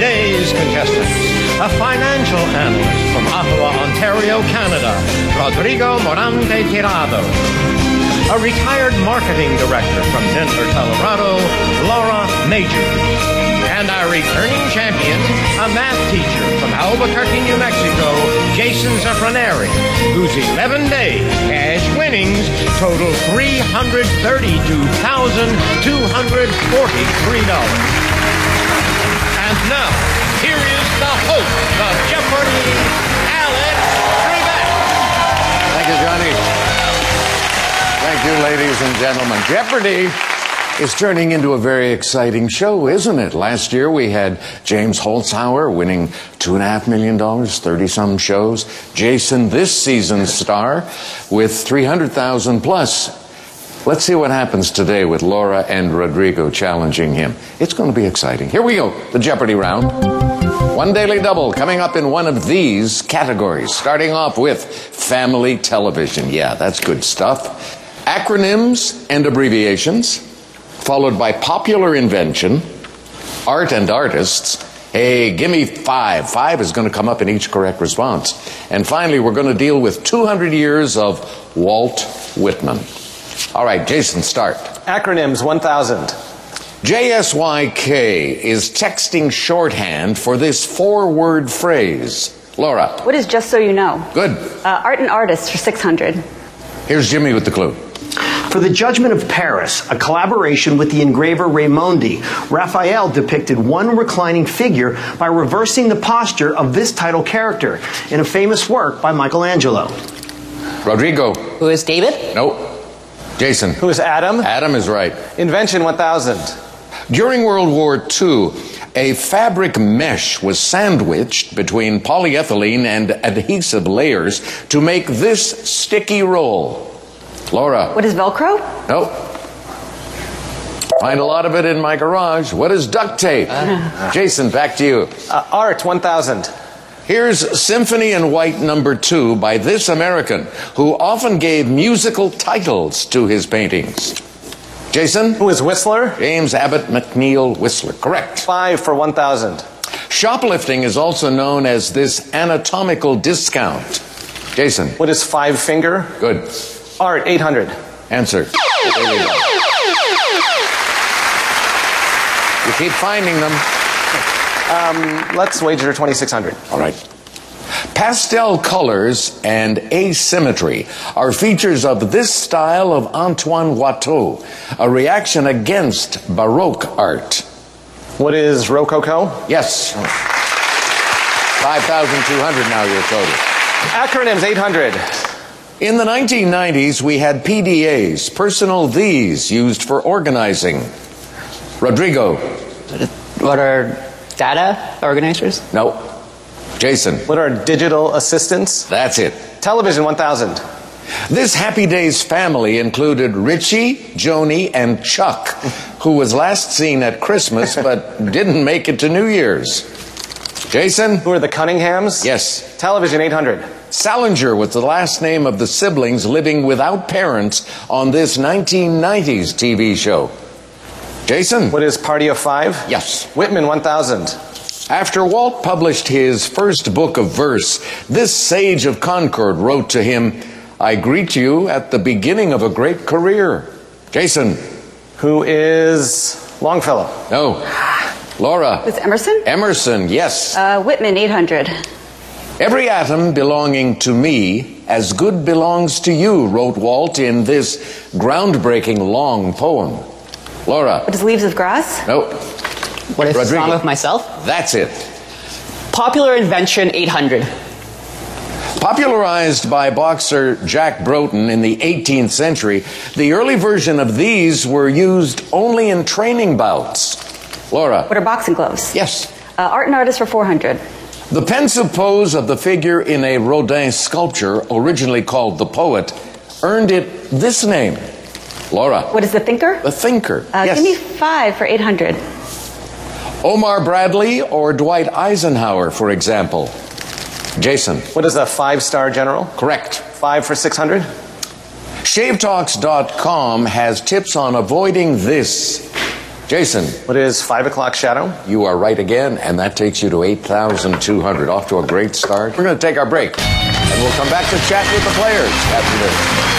today's contestants. A financial analyst from Ottawa, Ontario, Canada, Rodrigo Morante Tirado. A retired marketing director from Denver, Colorado, Laura Majors. And our returning champion, a math teacher from Albuquerque, New Mexico, Jason Zafraneri, whose 11-day cash winnings total $332,243. And now, here is the host of Jeopardy, Alex Trebek. Thank you, Johnny. Thank you, ladies and gentlemen. Jeopardy is turning into a very exciting show, isn't it? Last year we had James Holzhauer winning $2.5 million, 30-some shows. Jason, this season's star, with 300,000 plus. Let's see what happens today with Laura and Rodrigo challenging him. It's going to be exciting. Here we go, the Jeopardy round. One daily double coming up in one of these categories. Starting off with family television. Yeah, that's good stuff. Acronyms and abbreviations, followed by popular invention, art and artists. Hey, give me 5. 5 is going to come up in each correct response. And finally, we're going to deal with 200 years of Walt Whitman. All right, Jason, start. Acronyms, 1,000. JSYK is texting shorthand for this 4-word phrase. Laura. What is Just So You Know? Good. Art and artists for 600. Here's Jimmy with the clue. For the Judgment of Paris, a collaboration with the engraver Raimondi, Raphael depicted one reclining figure by reversing the posture of this title character in a famous work by Michelangelo. Rodrigo. Who is David? Nope. Jason. Who is Adam? Adam is right. Invention, 1,000. During World War II, a fabric mesh was sandwiched between polyethylene and adhesive layers to make this sticky roll. Laura. What is Velcro? Nope. Find a lot of it in my garage. What is duct tape? Jason, back to you. Art, 1,000. Here's Symphony in White No. 2 by this American who often gave musical titles to his paintings. Jason? Who is Whistler? James Abbott McNeill Whistler. Correct. 5 for 1,000. Shoplifting is also known as this anatomical discount. Jason? What is 5 finger? Good. Art, 800. Answer. You keep finding them. Let's wager 2,600. All right. Pastel colors and asymmetry are features of this style of Antoine Watteau, a reaction against Baroque art. What is Rococo? Yes. 5,200 now your total. Acronyms, 800. In the 1990s, we had PDAs, personal these, used for organizing. Rodrigo. What are data organizers? No. Jason. What are digital assistants? That's it. Television, 1,000. This Happy Days family included Richie, Joni, and Chuck, who was last seen at Christmas but didn't make it to New Year's. Jason? Who are the Cunninghams? Yes. Television, 800. Salinger was the last name of the siblings living without parents on this 1990s TV show. Jason? What is Party of 5? Yes. Whitman, 1,000. After Walt published his first book of verse, this sage of Concord wrote to him, I greet you at the beginning of a great career. Jason? Who is Longfellow? No. Laura? Was Emerson? Emerson, yes. Whitman, 800. Every atom belonging to me, as good belongs to you, wrote Walt in this groundbreaking long poem. Laura? What is Leaves of Grass? Nope. What is Rodrigo. Song of Myself? That's it. Popular invention, 800. Popularized by boxer Jack Broughton in the 18th century, the early version of these were used only in training bouts. Laura? What are boxing gloves? Yes. Art and artists for 400. The pensive pose of the figure in a Rodin sculpture, originally called The Poet, earned it this name. Laura? What is the thinker? The thinker. Yes. Give me 5 for 800. Omar Bradley or Dwight Eisenhower, for example. Jason? What is a 5-star general? Correct. 5 for 600. ShaveTalks.com has tips on avoiding this. Jason. What is 5 o'clock shadow? You are right again, and that takes you to 8,200. Off to a great start. We're going to take our break, and we'll come back to chat with the players after this.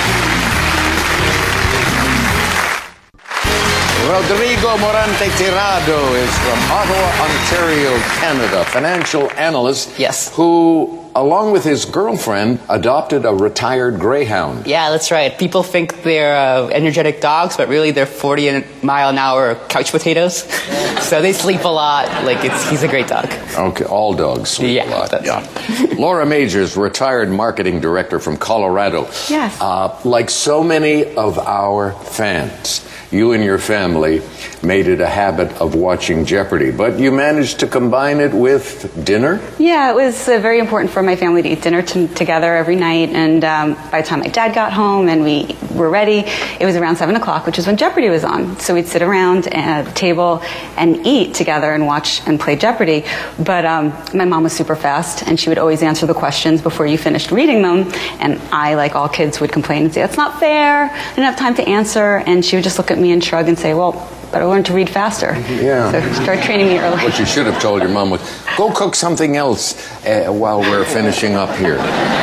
Rodrigo Morante Tirado is from Ottawa, Ontario, Canada, financial analyst. Yes. Who, along with his girlfriend, adopted a retired greyhound. Yeah, that's right. People think they're energetic dogs, but really they're 40-mile-an-hour couch potatoes. So they sleep a lot. He's a great dog. Okay, all dogs sleep a lot. Laura Majors, retired marketing director from Colorado. Yes. Like so many of our fans, you and your family made it a habit of watching Jeopardy, but you managed to combine it with dinner? Yeah, it was very important for my family to eat dinner together every night, and by the time my dad got home and we were ready, it was around 7 o'clock, which is when Jeopardy was on. So we'd sit around at the table and eat together and watch and play Jeopardy. But my mom was super fast, and she would always answer the questions before you finished reading them, and I, like all kids, would complain and say, "That's not fair, I didn't have time to answer," and she would just look at me and shrug and say, "Well, but I learned to read faster." Yeah. So start training me early. What you should have told your mom was, go cook something else while we're finishing up here.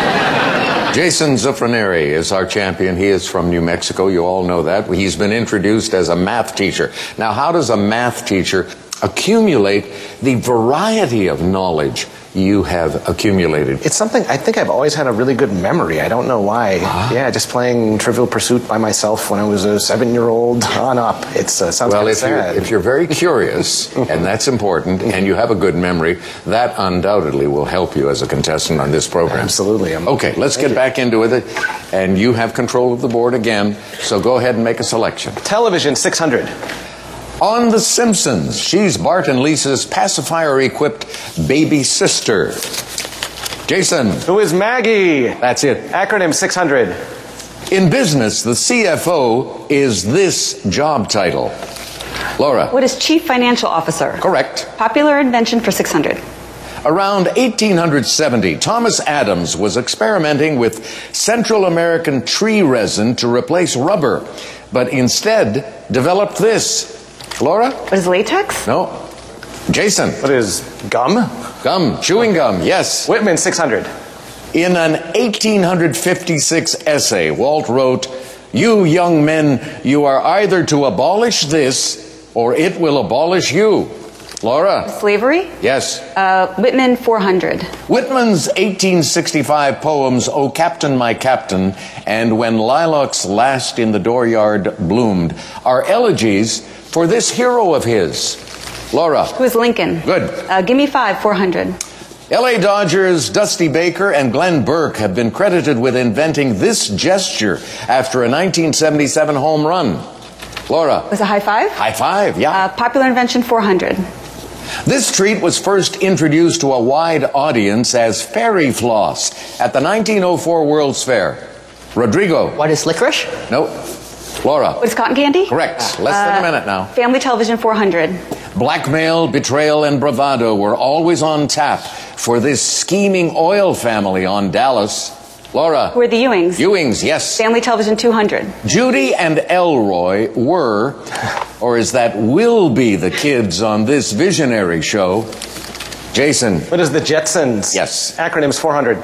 Jason Zuffraneri is our champion. He is from New Mexico. You all know that. He's been introduced as a math teacher. Now, how does a math teacher accumulate the variety of knowledge you have accumulated? It's something, I think I've always had a really good memory. I don't know why. Yeah, just playing Trivial Pursuit by myself when I was a 7-year-old on up. It sounds kind of sad. If you're very curious, and that's important, and you have a good memory, that undoubtedly will help you as a contestant on this program. Absolutely. Okay, let's get back into it. And you have control of the board again, so go ahead and make a selection. Television, 600. On The Simpsons, she's Bart and Lisa's pacifier-equipped baby sister. Jason. Who is Maggie? That's it. Acronym, 600. In business, the CFO is this job title. Laura. What is Chief Financial Officer? Correct. Popular invention for 600. Around 1870, Thomas Adams was experimenting with Central American tree resin to replace rubber, but instead developed this. Laura? What is latex? No. Jason. What is gum? Gum. Chewing gum, yes. Whitman, 600. In an 1856 essay, Walt wrote, "You young men, you are either to abolish this or it will abolish you." Laura? Slavery? Yes. Whitman, 400. Whitman's 1865 poems, "O Captain, My Captain," and "When Lilacs Last in the Dooryard Bloomed," are elegies for this hero of his. Laura? Who is Lincoln? Good. Give me 5, 400. L.A. Dodgers' Dusty Baker and Glenn Burke have been credited with inventing this gesture after a 1977 home run. Laura? Was it high five? High five, yeah. Popular invention, 400. This treat was first introduced to a wide audience as fairy floss at the 1904 World's Fair. Rodrigo? What is licorice? No. Laura? What is cotton candy? Correct. Less than a minute now. Family television, 400. Blackmail, betrayal, and bravado were always on tap for this scheming oil family on Dallas. Laura? Who are the Ewings? Ewings, yes. Family television, 200. Judy and Elroy were, or is that will be, the kids on this visionary show. Jason? What is the Jetsons? Yes. Acronyms, 400.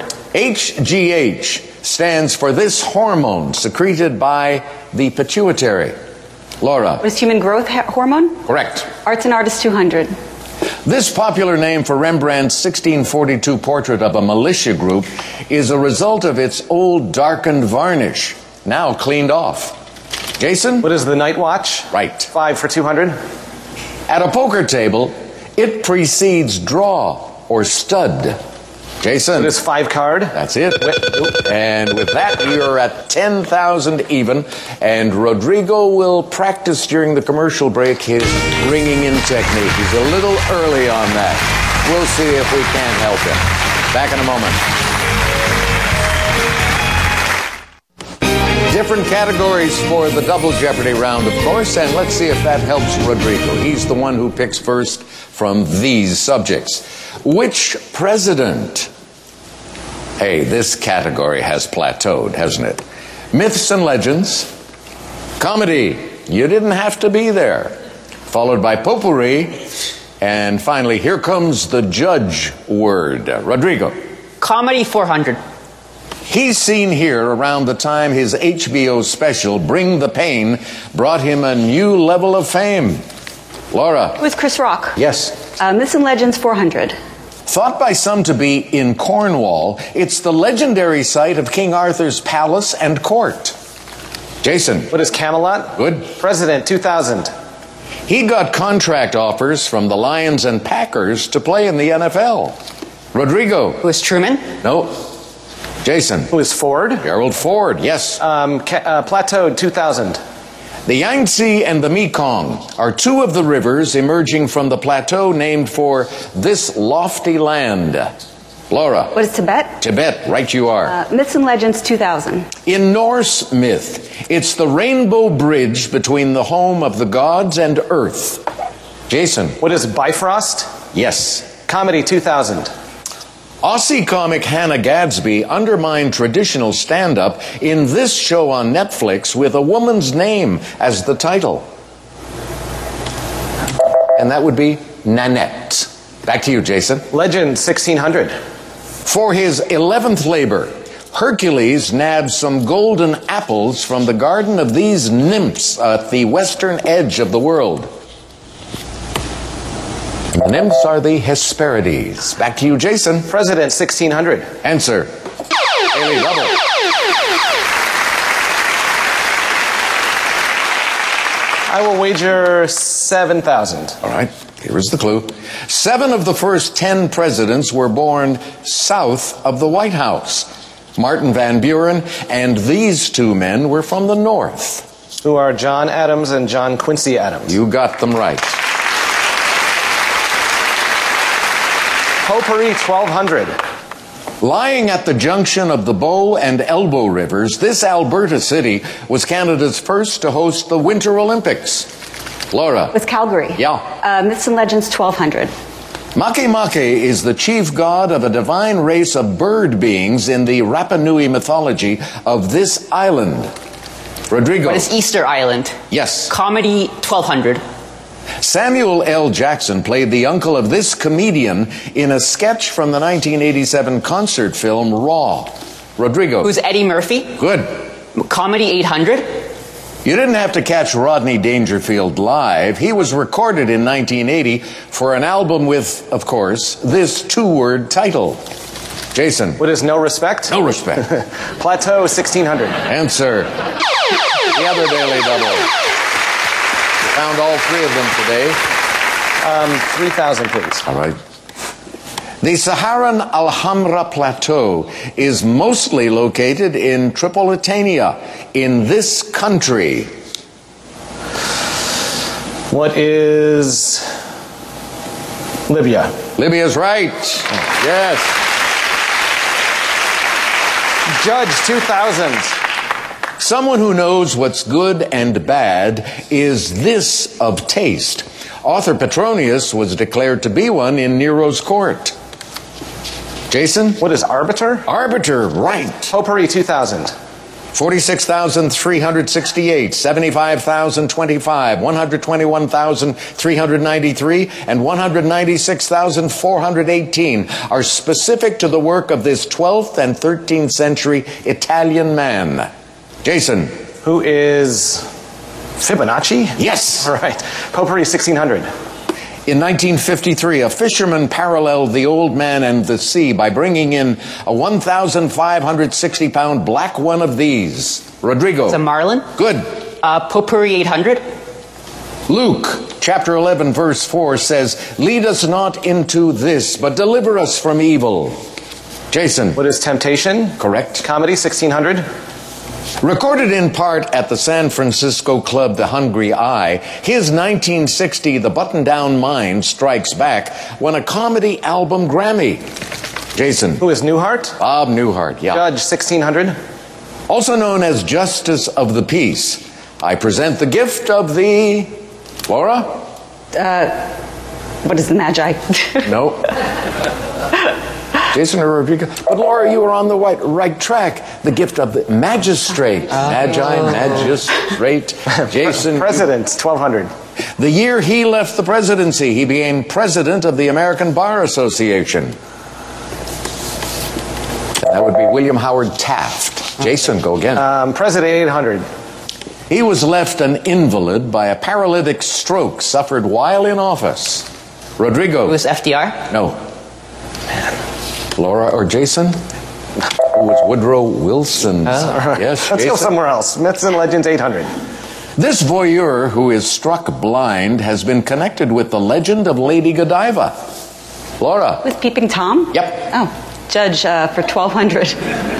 HGH stands for this hormone secreted by the pituitary. Laura? What is human growth hormone? Correct. Arts and artists, 200. This popular name for Rembrandt's 1642 portrait of a militia group is a result of its old darkened varnish, now cleaned off. Jason? What is the Night Watch? Right. 5 for 200. At a poker table, it precedes draw or stud. Jason? What is 5 card? That's it. And with that, you're at 10,000 even. And Rodrigo will practice during the commercial break his ringing in technique. He's a little early on that. We'll see if we can't help him. Back in a moment. Different categories for the Double Jeopardy round, of course, and let's see if that helps Rodrigo. He's the one who picks first from these subjects. Which president? Hey, this category has plateaued, hasn't it? Myths and legends. Comedy. You didn't have to be there. followed by potpourri, and finally, here comes the judge word. Rodrigo. Comedy 400. He's seen here around the time his HBO special, Bring the Pain, brought him a new level of fame. Laura. It was Chris Rock. Yes. Myths and Legends 400. Thought by some to be in Cornwall, it's the legendary site of King Arthur's palace and court. Jason. What is Camelot? Good. President 2000. He got contract offers from the Lions and Packers to play in the NFL. Rodrigo. Who is Truman? No. Jason. Who is Ford? Gerald Ford, yes. Plateau 2000. The Yangtze and the Mekong are two of the rivers emerging from the plateau named for this lofty land. Laura. What is Tibet? Tibet, right you are. Myths and Legends 2000. In Norse myth, it's the rainbow bridge between the home of the gods and earth. Jason. What is Bifrost? Yes. Comedy 2000. Aussie comic Hannah Gadsby undermined traditional stand-up in this show on Netflix with a woman's name as the title. And that would be Nanette. Back to you, Jason. Legend 1600. For his 11th labor, Hercules nabbed some golden apples from the garden of these nymphs at the western edge of the world. The nymphs are the Hesperides. Back to you, Jason. President 1600. Answer. Daily double. I will wager 7,000. All right, here is the clue. 7 of the first 10 presidents were born south of the White House. Martin Van Buren and these two men were from the north. Who are John Adams and John Quincy Adams. You got them right. Potpourri 1200. Lying at the junction of the Bow and Elbow rivers, this Alberta city was Canada's first to host the Winter Olympics. Laura. It was Calgary. Yeah. Myths and Legends 1200. Makemake is the chief god of a divine race of bird beings in the Rapa Nui mythology of this island. Rodrigo. What is Easter Island? Yes. Comedy 1200. Samuel L. Jackson played the uncle of this comedian in a sketch from the 1987 concert film Raw. Rodrigo. Who's Eddie Murphy? Good. Comedy 800. You didn't have to catch Rodney Dangerfield live. He was recorded in 1980 for an album with, of course, this two-word title. Jason. What is No Respect? No Respect. Plateau 1600. Answer. The other Daily Double. Found all 3 of them today. 3,000, please. All right. The Saharan Alhambra Plateau is mostly located in Tripolitania, in this country. What is Libya? Libya's right. Yes. Judge 2000. Someone who knows what's good and bad is this of taste. Author Petronius was declared to be one in Nero's court. Jason? What is Arbiter? Arbiter, right. Potpourri 2000. 46,368, 75,025, 121,393, and 196,418 are specific to the work of this 12th and 13th century Italian man. Jason. Who is Fibonacci? Yes. All right. Potpourri 1600. In 1953, a fisherman paralleled the old man and the sea by bringing in a 1,560-pound black one of these. Rodrigo. It's a marlin. Good. Potpourri 800. Luke, chapter 11, verse 4 says, "Lead us not into this, but deliver us from evil." Jason. What is Temptation? Correct. Comedy 1600. Recorded in part at the San Francisco club The Hungry Eye, his 1960 The Button-Down Mind Strikes Back won a comedy album Grammy. Jason. Who is Newhart? Bob Newhart, yeah. Judge 1600. Also known as Justice of the Peace, I present the gift of the... Laura? What is the Magi? No. Jason or Rodrigo? But Laura, you were on the right track. The gift of the magistrate. Magistrate. Jason. President 1200. The year he left the presidency, he became president of the American Bar Association. That would be William Howard Taft. Jason, go again. President 800. He was left an invalid by a paralytic stroke suffered while in office. Rodrigo. It was FDR? No. Laura or Jason? It was Woodrow Wilson. Yes, Let's Jason. go somewhere else. Myths and Legends 800. This voyeur who is struck blind has been connected with the legend of Lady Godiva. Laura. With Peeping Tom? Yep. Oh, Judge for 1200.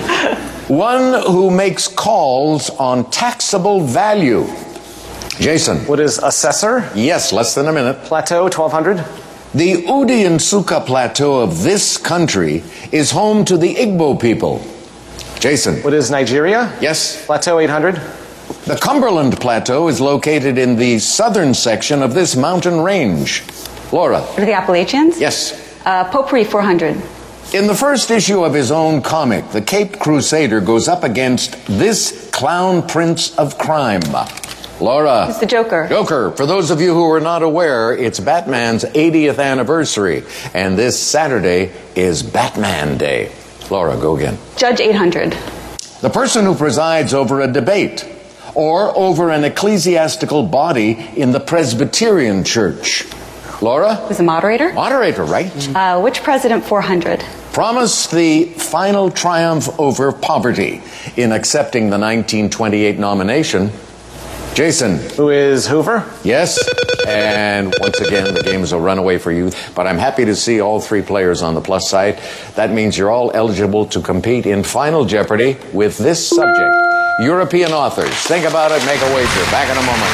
One who makes calls on taxable value. Jason. What is assessor? Yes, less than a minute. Plateau 1200. The Udiansuka Plateau of this country is home to the Igbo people. Jason. What is Nigeria? Yes. Plateau 800. The Cumberland Plateau is located in the southern section of this mountain range. Laura. What are the Appalachians? Yes. Potpourri 400. In the first issue of his own comic, the Caped Crusader goes up against this clown prince of crime. Laura. Who's the Joker? Joker. For those of you who are not aware, it's Batman's 80th anniversary, and this Saturday is Batman Day. Laura, go again. Judge 800. The person who presides over a debate or over an ecclesiastical body in the Presbyterian Church. Laura? Who's the moderator? Moderator, right? Which president 400? Promised the final triumph over poverty in accepting the 1928 nomination. Jason. Who is Hoover? Yes. And once again, the game is a runaway for you. But I'm happy to see all three players on the plus side. That means you're all eligible to compete in Final Jeopardy with this subject. European authors. Think about it, make a wager. Back in a moment.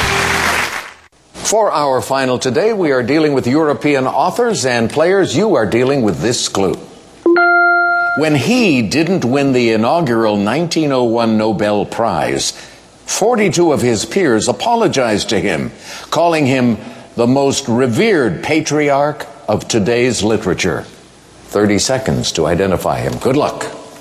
For our final today, we are dealing with European authors and players. You are dealing with this clue. When he didn't win the inaugural 1901 Nobel Prize, 42 of his peers apologized to him, calling him the most revered patriarch of today's literature. 30 seconds to identify him. Good luck.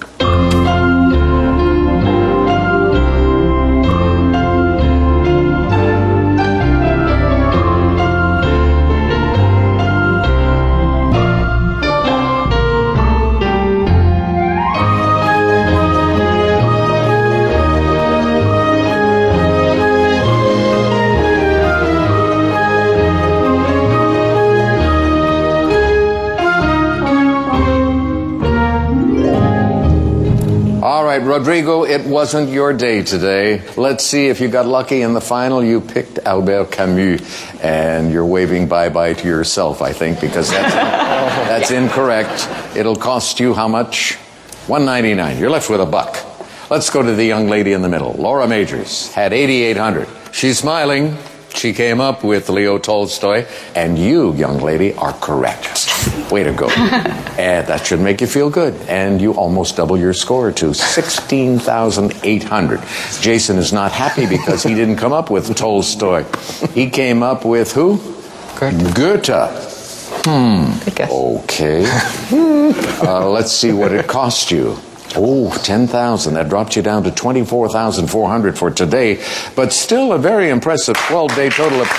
Rodrigo, it wasn't your day today. Let's see if you got lucky in the final. You picked Albert Camus, and you're waving bye-bye to yourself, I think, because that's incorrect. It'll cost you how much? $1.99. You're left with $1. Let's go to the young lady in the middle. Laura Majors had 8,800. She's smiling. She came up with Leo Tolstoy, and you, young lady, are correct. Way to go. And that should make you feel good. And you almost double your score to 16,800. Jason is not happy because he didn't come up with Tolstoy. He came up with who? Goethe. Good guess. Okay. Let's see what it cost you. Oh, 10,000. That dropped you down to 24,400 for today, but still a very impressive 12-day total of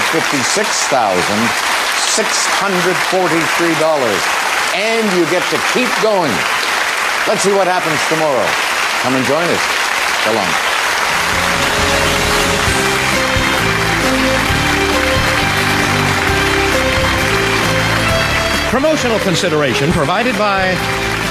$356,643. And you get to keep going. Let's see what happens tomorrow. Come and join us. So long. Promotional consideration provided by